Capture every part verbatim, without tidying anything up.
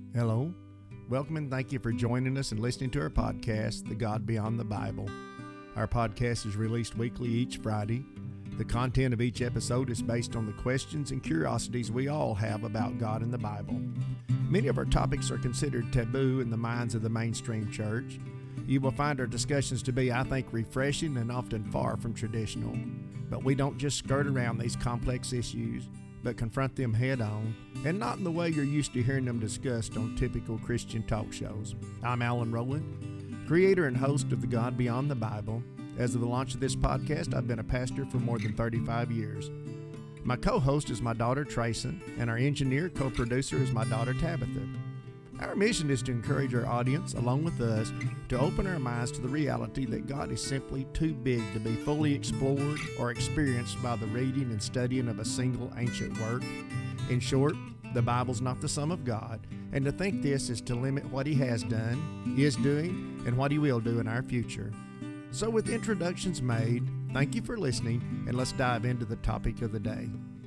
Hello. Welcome and thank you for joining us and listening to our podcast, The God Beyond the Bible. Our podcast is released weekly each Friday. The content of each episode is based on the questions and curiosities we all have about God and the Bible. Many of our topics are considered taboo in the minds of the mainstream church. You will find our discussions to be, I think, refreshing and often far from traditional. But we don't just skirt around these complex issues, but confront them head on, and not in the way you're used to hearing them discussed on typical Christian talk shows. I'm Alan Rowland, creator and host of The God Beyond the Bible. As of the launch of this podcast, I've been a pastor for more than thirty-five years. My co-host is my daughter Trayson, and our engineer co-producer is my daughter Tabitha. Our mission is to encourage our audience, along with us, to open our minds to the reality that God is simply too big to be fully explored or experienced by the reading and studying of a single ancient work. In short, the Bible's not the sum of God, and to think this is to limit what He has done, is doing, and what He will do in our future. So with introductions made, thank you for listening, and let's dive into the topic of the day.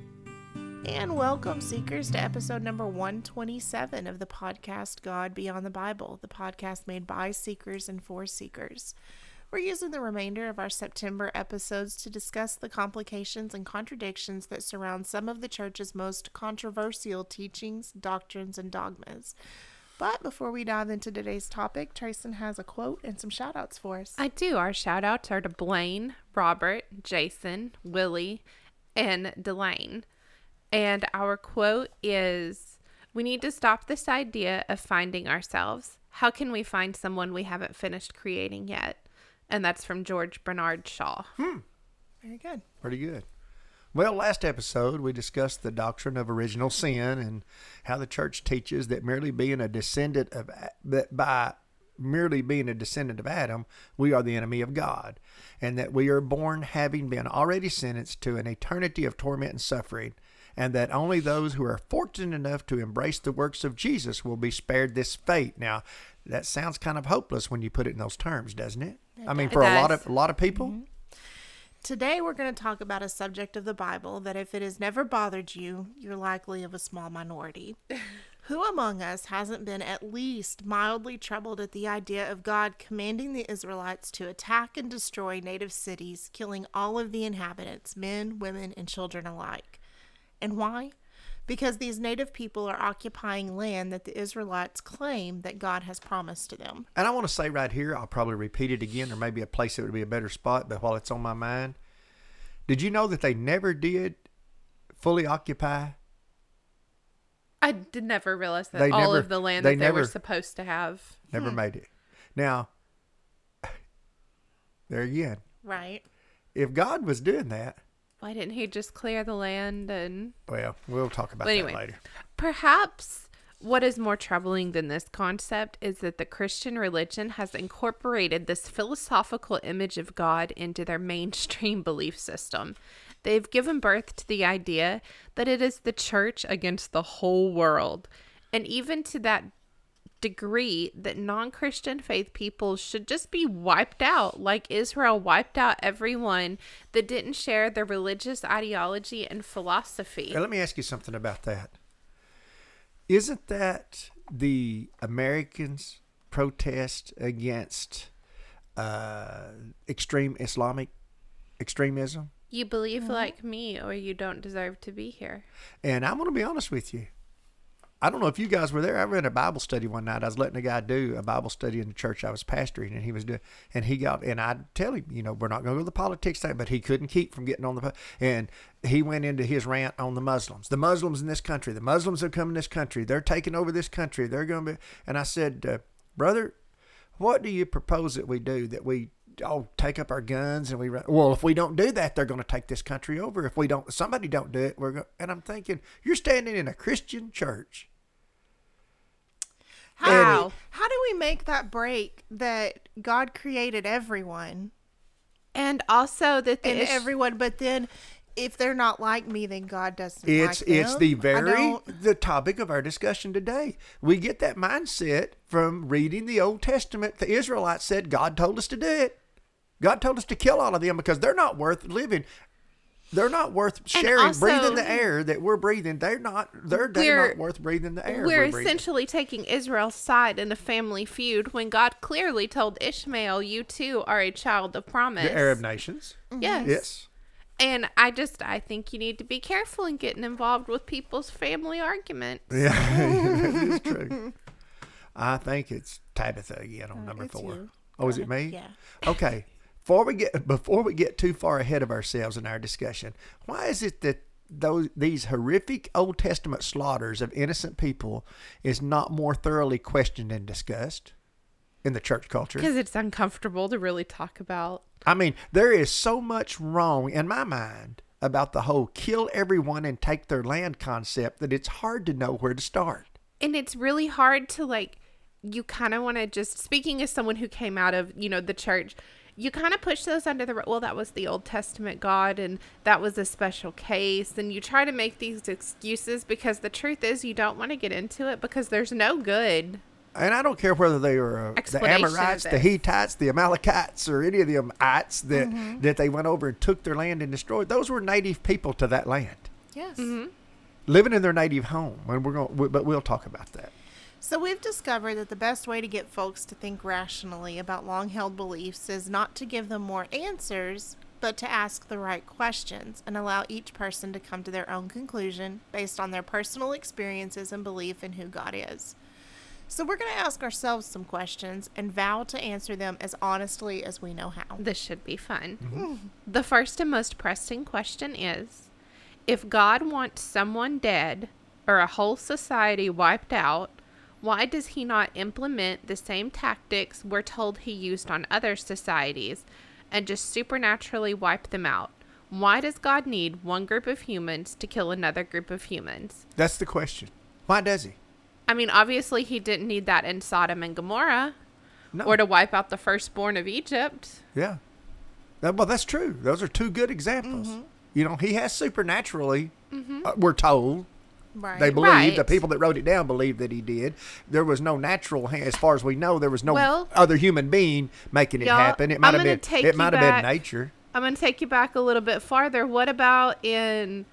And welcome, seekers, to episode number one twenty-seven of the podcast God Beyond the Bible, the podcast made by seekers and for seekers. We're using the remainder of our September episodes to discuss the complications and contradictions that surround some of the church's most controversial teachings, doctrines, and dogmas. But before we dive into today's topic, Trayson has a quote and some shout-outs for us. I do. Our shout-outs are to Blaine, Robert, Jason, Willie, and Delane. And our quote is, "We need to stop this idea of finding ourselves. How can we find someone we haven't finished creating yet?" And that's from George Bernard Shaw. Hmm. Very good. Pretty good. Well, last episode, we discussed the doctrine of original sin and how the church teaches that merely being a descendant of, that by merely being a descendant of Adam, we are the enemy of God, and that we are born having been already sentenced to an eternity of torment and suffering, and that only those who are fortunate enough to embrace the works of Jesus will be spared this fate. Now, that sounds kind of hopeless when you put it in those terms, doesn't it? It I mean, does. for a lot of a lot of people. Mm-hmm. Today, we're going to talk about a subject of the Bible that if it has never bothered you, you're likely of a small minority. Who among us hasn't been at least mildly troubled at the idea of God commanding the Israelites to attack and destroy native cities, killing all of the inhabitants, men, women, and children alike? And why? Because these native people are occupying land that the Israelites claim that God has promised to them. And I want to say right here, I'll probably repeat it again, or maybe a place that would be a better spot, but while it's on my mind, did you know that they never did fully occupy? I did never realize that They all never- of the land they that they never- were supposed to have. Never Hmm. made it. Now, there again, Right. if God was doing that, Why didn't he just clear the land and... well, we'll talk about But anyway, that later. Perhaps what is more troubling than this concept is that the Christian religion has incorporated this philosophical image of God into their mainstream belief system. They've given birth to the idea that it is the church against the whole world, and even to that degree that non-Christian faith people should just be wiped out, like Israel wiped out everyone that didn't share their religious ideology and philosophy. Now, let me ask you something about that. Isn't that the Americans' protest against uh, extreme Islamic extremism? You believe like me, or you don't deserve to be here. And I'm going to be honest with you. I don't know if you guys were there. I read a Bible study one night. I was letting a guy do a Bible study in the church I was pastoring, and he was doing, and he got, and I tell him, you know, we're not going to go to the politics thing, but he couldn't keep from getting on the, and he went into his rant on the Muslims. The Muslims in this country, the Muslims have come in this country. They're taking over this country. They're going to be, and I said, uh, brother, what do you propose that we do? That we all take up our guns and we run? Well, if we don't do that, they're going to take this country over. If we don't, somebody don't do it, we're going. And I'm thinking, you're standing in a Christian church. How do, How? we, how do we make that break that God created everyone And also that the and ish- everyone, but then if they're not like me, then God doesn't It's like them? it's the I very don't- the topic of our discussion today. We get that mindset from reading the Old Testament. The Israelites said God told us to do it. God told us to kill all of them because they're not worth living. They're not worth sharing, also- breathing the air that we're breathing. They're not. They're, they're We're- not worth breathing the air. We're we're breathing. essentially taking Israel's side in a family feud when God clearly told Ishmael, "You too are a child of promise." The Arab nations. Yes. Yes. And I just, I think you need to be careful in getting involved with people's family arguments. Yeah, that is true. I think it's Tabitha again on Uh, number it's four. you. Oh, is it me? Yeah. Okay. Before we get before we get too far ahead of ourselves in our discussion, why is it that those these horrific Old Testament slaughters of innocent people is not more thoroughly questioned and discussed in the church culture? Because it's uncomfortable to really talk about. I mean, there is so much wrong in my mind about the whole kill everyone and take their land concept that it's hard to know where to start. And it's really hard to, like, you kind of want to just, speaking as someone who came out of, you know, the church, you kind of push those under the, well, that was the Old Testament God and that was a special case. And you try to make these excuses because the truth is you don't want to get into it because there's no good. And I don't care whether they were uh, the Explanation of Amorites, the this. Hittites, the Amalekites, or any of the ites that, that they went over and took their land and destroyed. Those were native people to that land, Yes. living in their native home. And we're going, but we'll talk about that. So we've discovered that the best way to get folks to think rationally about long-held beliefs is not to give them more answers, but to ask the right questions and allow each person to come to their own conclusion based on their personal experiences and belief in who God is. So we're going to ask ourselves some questions and vow to answer them as honestly as we know how. This should be fun. The first and most pressing question is, if God wants someone dead or a whole society wiped out, why does he not implement the same tactics we're told he used on other societies and just supernaturally wipe them out? Why does God need one group of humans to kill another group of humans? That's the question. Why does he? I mean, obviously he didn't need that in Sodom and Gomorrah No. or to wipe out the firstborn of Egypt. Yeah. That- well, that's true. Those are two good examples. You know, he has supernaturally, uh, we're told, Right. they believe, Right. the people that wrote it down believe that he did. There was no natural, hand, as far as we know, there was no Well, other human being making it y'all, happen. It I'm might have gonna been, take it you might have back- been nature. I'm going to take you back a little bit farther. What about in,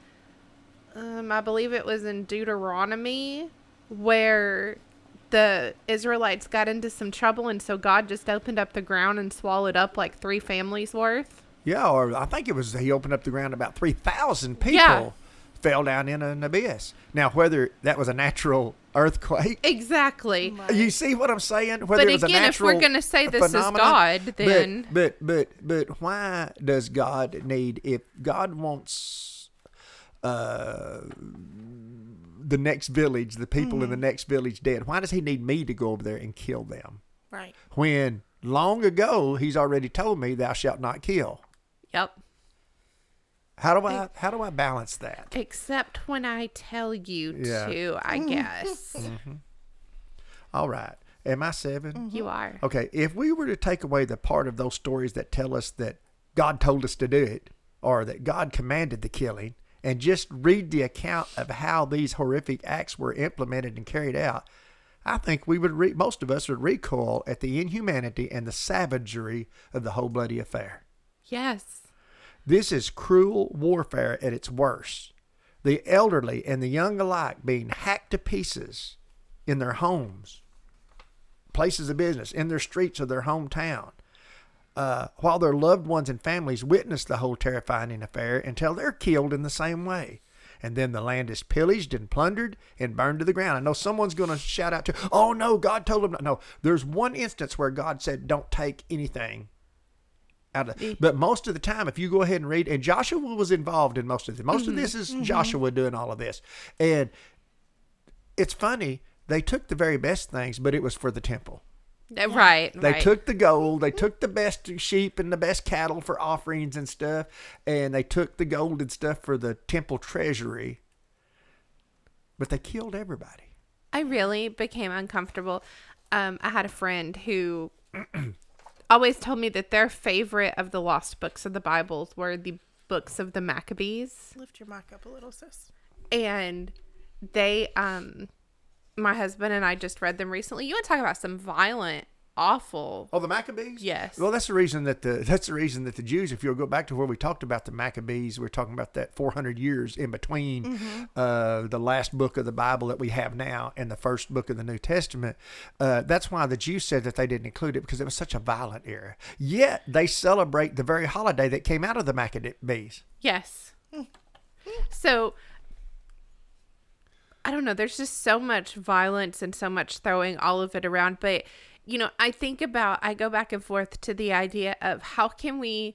um, I believe it was in Deuteronomy, where the Israelites got into some trouble, and so God just opened up the ground and swallowed up like three families worth? Yeah, or I think it was he opened up the ground, about three thousand people Yeah. fell down in an abyss. Now, whether that was a natural earthquake, Exactly. Right. you see what I'm saying? Whether But it was again, a if we're natural going to say this is phenomenon, God, but- then But, but, but, why does God need, if God wants uh, the next village, the people in the next village dead, why does he need me to go over there and kill them? Right. When long ago he's already told me, thou shalt not kill. yep. How do I, how do I balance that? Except when I tell you Yeah. to, I guess. All right. Am I seven? You are. Okay, if we were to take away the part of those stories that tell us that God told us to do it, or that God commanded the killing, and just read the account of how these horrific acts were implemented and carried out, I think we would, re- most of us would recoil at the inhumanity and the savagery of the whole bloody affair. Yes. This is cruel warfare at its worst. The elderly and the young alike being hacked to pieces in their homes, places of business, in their streets of their hometown, uh, while their loved ones and families witness the whole terrifying affair until they're killed in the same way. And then the land is pillaged and plundered and burned to the ground. I know someone's going to shout out to, oh no, God told them. No, there's one instance where God said, don't take anything out of, but most of the time, if you go ahead and read, and Joshua was involved in most of this. Most of this is Joshua doing all of this. And it's funny, they took the very best things, but it was for the temple. Uh, Right. They right. took the gold, they took the best sheep and the best cattle for offerings and stuff, and they took the gold and stuff for the temple treasury. But they killed everybody. I really became uncomfortable. Um, I had a friend who always told me that their favorite of the lost books of the Bibles were the books of the Maccabees. Lift your mic up a little, sis. And they, um, my husband and I just read them recently. You want to talk about some violent awful. Oh, the Maccabees? Yes. Well, that's the reason that the that's the reason that the Jews, if you'll go back to where we talked about the Maccabees, we're talking about that four hundred years in between mm-hmm. uh, the last book of the Bible that we have now and the first book of the New Testament. Uh, that's why the Jews said that they didn't include it, because it was such a violent era. Yet they celebrate the very holiday that came out of the Maccabees. Yes. So, I don't know. There's just so much violence and so much throwing all of it around. But, you know, I think about, I go back and forth to the idea of how can we,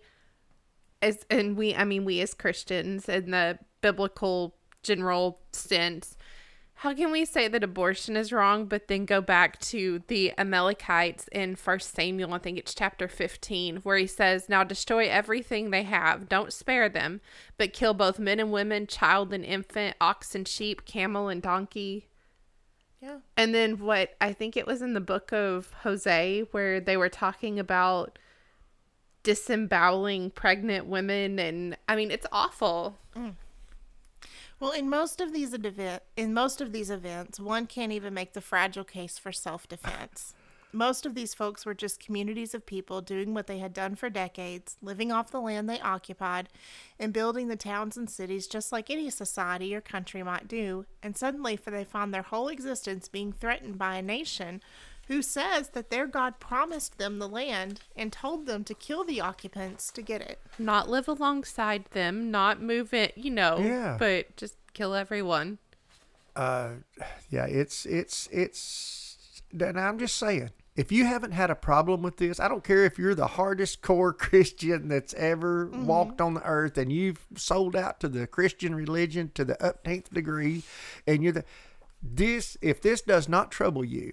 as and we, I mean, we as Christians in the biblical general sense, how can we say that abortion is wrong, but then go back to the Amalekites in First Samuel, I think it's chapter fifteen, where he says, now destroy everything they have. Don't spare them, but kill both men and women, child and infant, ox and sheep, camel and donkey. Yeah. And then what, I think it was in the book of Hosea, where they were talking about disemboweling pregnant women. And I mean, it's awful. Mm. Well, in most of these event, in most of these events, one can't even make the fragile case for self-defense. Most of these folks were just communities of people doing what they had done for decades, living off the land they occupied, and building the towns and cities just like any society or country might do. And suddenly, for they find their whole existence being threatened by a nation who says that their God promised them the land and told them to kill the occupants to get it. Not live alongside them, not move it, you know, Yeah. but just kill everyone. Uh, yeah, it's, it's, it's, and I'm just saying, if you haven't had a problem with this, I don't care if you're the hardest core Christian that's ever mm-hmm. walked on the earth and you've sold out to the Christian religion to the upteenth degree, and you're the, this, if this does not trouble you,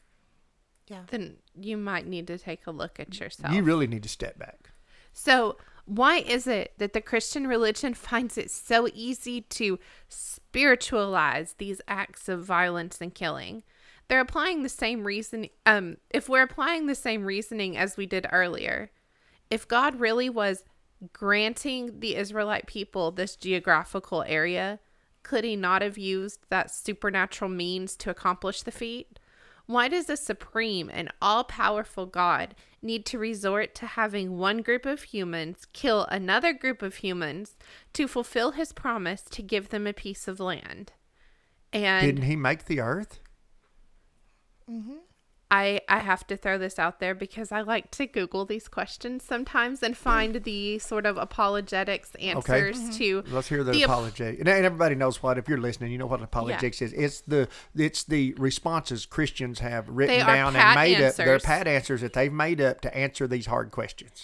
yeah, then you might need to take a look at yourself. You really need to step back. So why is it that the Christian religion finds it so easy to spiritualize these acts of violence and killing? They're applying the same reason. Um, if we're applying the same reasoning as we did earlier, if God really was granting the Israelite people this geographical area, could he not have used that supernatural means to accomplish the feat? Why does a supreme and all-powerful God need to resort to having one group of humans kill another group of humans to fulfill his promise to give them a piece of land? And didn't he make the earth? Mm-hmm. I, I have to throw this out there because I like to Google these questions sometimes and find the sort of apologetics answers okay. to. Let's hear the, the apologetic. And everybody knows what, if you're listening, you know what an apologetics yeah. is. It's the it's the responses Christians have written they down and made answers. up. They're pat answers that they've made up to answer these hard questions.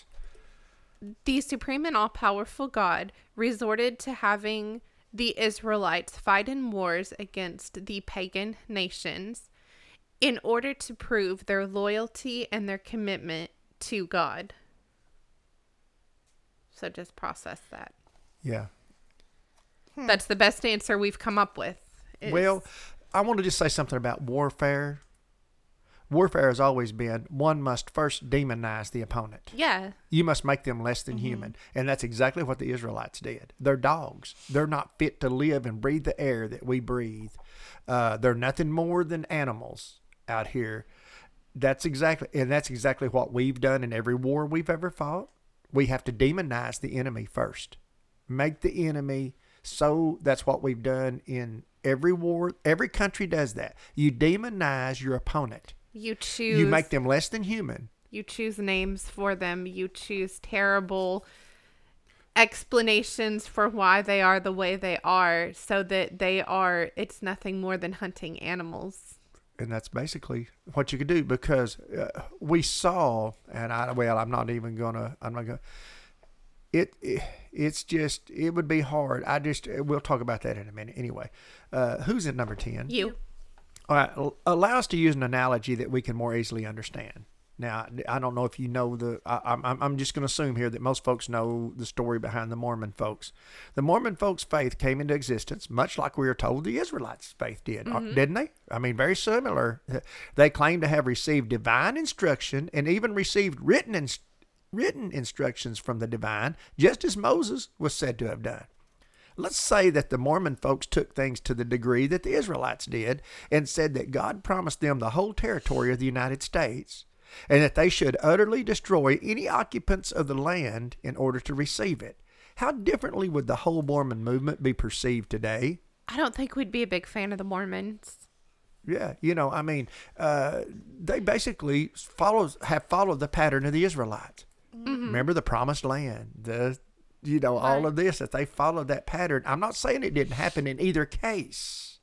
The supreme and all-powerful God resorted to having the Israelites fight in wars against the pagan nations in order to prove their loyalty and their commitment to God. So just process that. Yeah. Hmm. That's the best answer we've come up with. Is... Well, I want to just say something about warfare. Warfare has always been, one must first demonize the opponent. Yeah. You must make them less than mm-hmm. human. And that's exactly what the Israelites did. They're dogs. They're not fit to live and breathe the air that we breathe. Uh, they're nothing more than animals out here. That's exactly, and that's exactly what we've done in every war we've ever fought. We have to demonize the enemy first. Make the enemy so, that's what we've done in every war. Every country does that. You demonize your opponent. You choose. You make them less than human. You choose names for them. You choose terrible explanations for why they are the way they are, so that they are, it's nothing more than hunting animals. And that's basically what you could do, because uh, we saw, and I, well, I'm not even going to, I'm not going to, it, it, it's just, it would be hard. I just, we'll talk about that in a minute. Anyway, uh, who's at number ten? You. All right. Allow us to use an analogy that we can more easily understand. Now, I don't know if you know the, I, I'm, I'm just going to assume here that most folks know the story behind the Mormon folks. The Mormon folks' faith came into existence much like we are told the Israelites' faith did, mm-hmm. didn't they? I mean, very similar. They claim to have received divine instruction and even received written, in, written instructions from the divine, just as Moses was said to have done. Let's say that the Mormon folks took things to the degree that the Israelites did and said that God promised them the whole territory of the United States, and that they should utterly destroy any occupants of the land in order to receive it. How differently would the whole Mormon movement be perceived today? I don't think we'd be a big fan of the Mormons. Yeah, you know, I mean, uh, they basically follows have followed the pattern of the Israelites. Mm-hmm. Remember the Promised Land, the you know, all Right. of this, that they followed that pattern. I'm not saying it didn't happen in either case,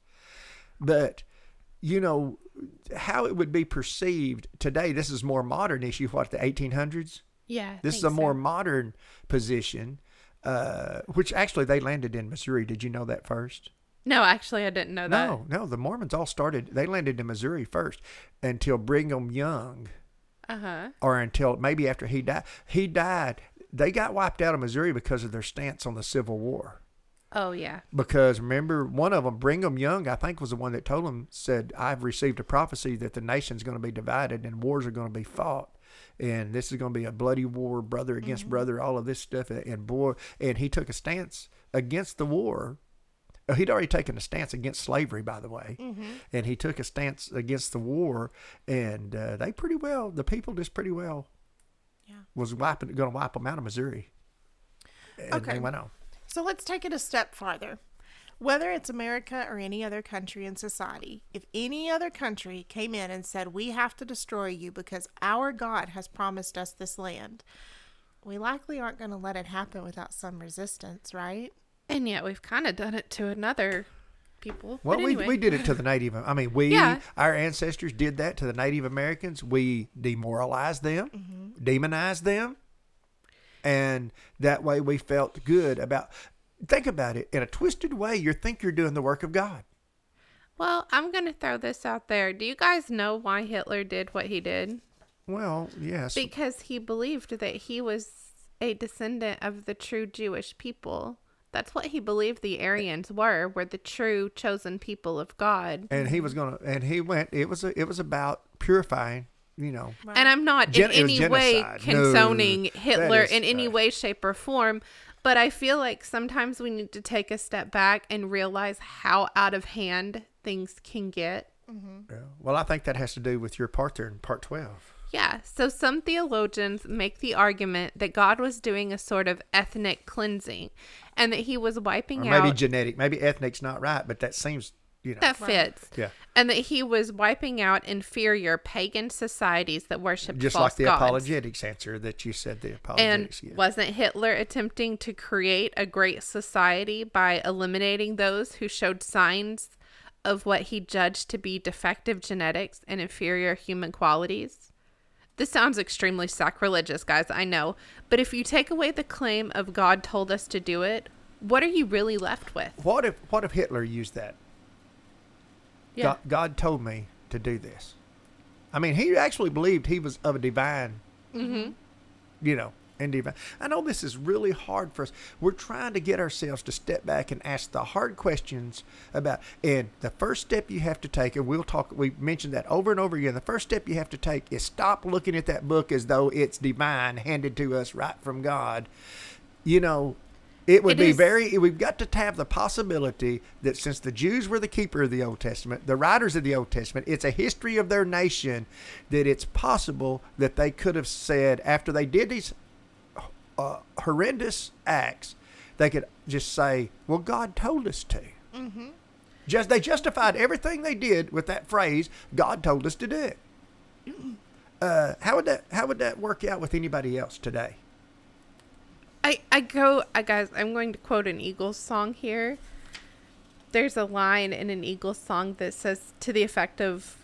but you know how it would be perceived today. This is more modern issue. What, the eighteen hundreds? Yeah. I This is think a more so. modern position, uh, which actually they landed in Missouri. Did you know that first? No, actually, I didn't know that. No, no. The Mormons all started, they landed in Missouri first until Brigham Young, Uh huh. or until maybe after he died. He died. They got wiped out of Missouri because of their stance on the Civil War. Oh, yeah. Because remember, one of them, Brigham Young, I think was the one that told them, said, I've received a prophecy that the nation's going to be divided and wars are going to be fought. And this is going to be a bloody war, brother against Mhm. brother, all of this stuff. And boy, and he took a stance against the war. Uh, He'd already taken a stance against slavery, by the way. Mm-hmm. And he took a stance against the war. And uh, they pretty well, the people just pretty well Yeah. was wiping, going to wipe them out of Missouri. And Okay. they went on. So let's take it a step farther. Whether it's America or any other country in society, if any other country came in and said, we have to destroy you because our God has promised us this land, we likely aren't going to let it happen without some resistance, right? And yet we've kind of done it to another people. Well, But we, anyway. we did it to the Native. I mean, we, Yeah. our ancestors did that to the Native Americans. We demoralized them, Mm-hmm. demonized them, and that way we felt good about. Think about it. In a twisted way, you think you're doing the work of God. Well, I'm going to throw this out there. Do you guys know why Hitler did what he did? Well, yes. Because he believed that he was a descendant of the true Jewish people. That's what he believed the Aryans were, were the true chosen people of God. And he was gonna, and he went. It was a, it was about purifying. You know, Right. And I'm not Gen- in it was any way genocide. No, condoning that Hitler is, in any uh, way, shape, or form. But I feel like sometimes we need to take a step back and realize how out of hand things can get. yeah. Well, I think that has to do with your part there in part twelve. Yeah, so some theologians make the argument that God was doing a sort of ethnic cleansing and that he was wiping Or maybe out. genetic, maybe ethnic's not right, but that seems, you know, That fits. yeah, And that he was wiping out inferior pagan societies that worshipped just false like the gods. apologetics answer that you said. The And apologetics, yeah. wasn't Hitler attempting to create a great society by eliminating those who showed signs of what he judged to be defective genetics and inferior human qualities? This sounds extremely sacrilegious, guys, I know. But if you take away the claim of God told us to do it, what are you really left with? What if what if Hitler used that? Yeah. God, God told me to do this. I mean, he actually believed he was of a divine, Mm-hmm. you know, and divine. I know this is really hard for us. We're trying to get ourselves to step back and ask the hard questions about. And the first step you have to take, and we'll talk. We mentioned that over and over again. The first step you have to take is stop looking at that book as though it's divine, handed to us right from God. You know. It would It be is- very, we've got to have the possibility that since the Jews were the keeper of the Old Testament, the writers of the Old Testament, it's a history of their nation, that it's possible that they could have said, after they did these uh, horrendous acts, they could just say, well, God told us to. Mm-hmm. Just They justified everything they did with that phrase, God told us to do it. Uh, how would that, how would that work out with anybody else today? I, I go, I guys, I'm going to quote an Eagles song here. There's a line in an Eagles song that says to the effect of,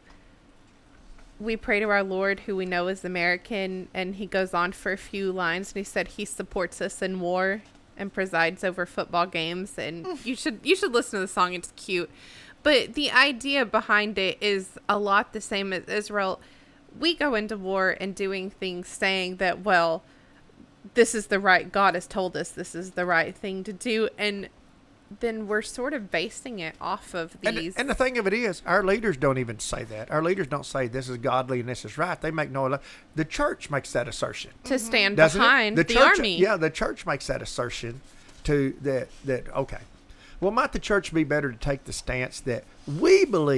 we pray to our Lord who we know is American, and he goes on for a few lines and he said he supports us in war and presides over football games, and you should you should listen to the song, it's cute. But the idea behind it is a lot the same as Israel. We go into war and doing things saying that, well, this is the right, God has told us this is the right thing to do, and then we're sort of basing it off of And, these. and the thing of it is, our leaders don't even say that. Our leaders don't say this is godly and this is right. They make no. The church makes that assertion, to stand doesn't behind it? the, church, army. Yeah, the church makes that assertion to that. That okay. Well, might the church be better to take the stance that we believe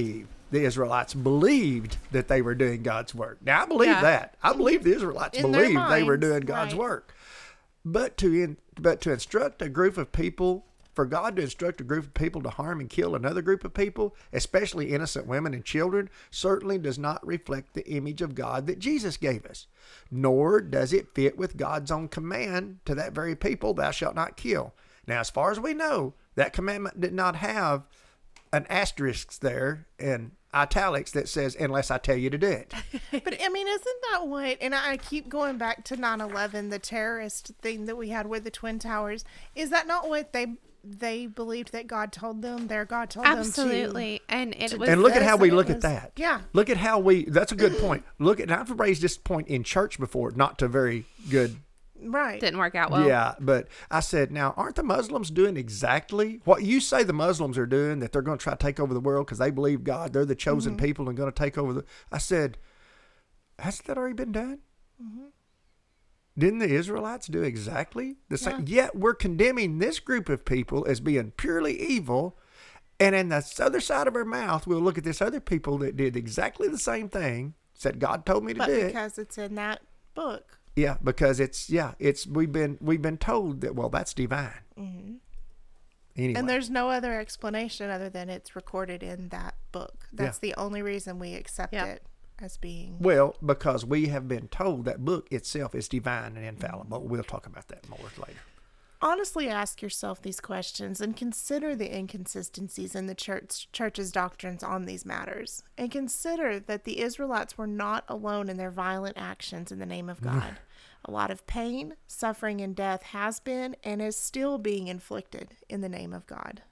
the Israelites believed that they were doing God's work. Now, I believe Yeah. that. I believe the Israelites In their believed they were minds, doing God's right. work. But to in, but to instruct a group of people, for God to instruct a group of people to harm and kill another group of people, especially innocent women and children, certainly does not reflect the image of God that Jesus gave us. Nor does it fit with God's own command to that very people, thou shalt not kill. Now, as far as we know, that commandment did not have an asterisk there in italics that says, unless I tell you to do it. But I mean, isn't that what, and I keep going back to nine eleven, the terrorist thing that we had with the Twin Towers. Is that not what they they believed that God told them? Their God told them to. Absolutely. And it was And look at this how we and it look at was- that. yeah. Look at how we, that's a good point. Look at, and I've raised this point in church before, not to very good. Right. didn't work out well. Yeah, but I said, now, aren't the Muslims doing exactly what you say the Muslims are doing, that they're going to try to take over the world because they believe God, they're the chosen Mm-hmm. people and going to take over the. I said, hasn't that already been done? Mm-hmm. Didn't the Israelites do exactly the same? Yet we're condemning this group of people as being purely evil. And in the other side of our mouth, we'll look at this other people that did exactly the same thing, said, God told me to But do it. because it's in that book. Yeah, because it's yeah, it's we've been we've been told that, well, that's divine. Mm-hmm. Anyway, And there's no other explanation other than it's recorded in that book. That's the only reason we accept Yep. it as being. well, because we have been told that book itself is divine and infallible. We'll talk about that more later. Honestly, ask yourself these questions and consider the inconsistencies in the church church's doctrines on these matters. And consider that the Israelites were not alone in their violent actions in the name of God. A lot of pain, suffering, and death has been and is still being inflicted in the name of God.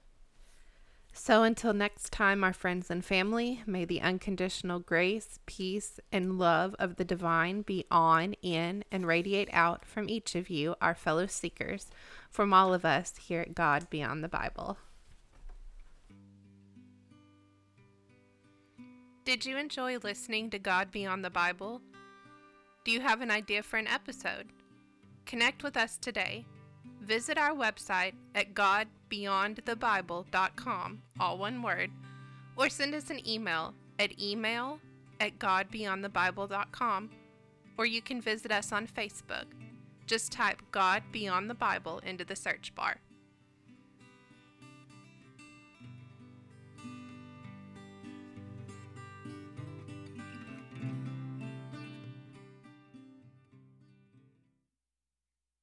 So until next time, our friends and family, may the unconditional grace, peace, and love of the divine be on, in, and radiate out from each of you, our fellow seekers, from all of us here at God Beyond the Bible. Did you enjoy listening to God Beyond the Bible? Do you have an idea for an episode? Connect with us today. Visit our website at god beyond the bible dot com, all one word, or send us an email at email at god beyond the bible dot com, or you can visit us on Facebook. Just type God Beyond the Bible into the search bar.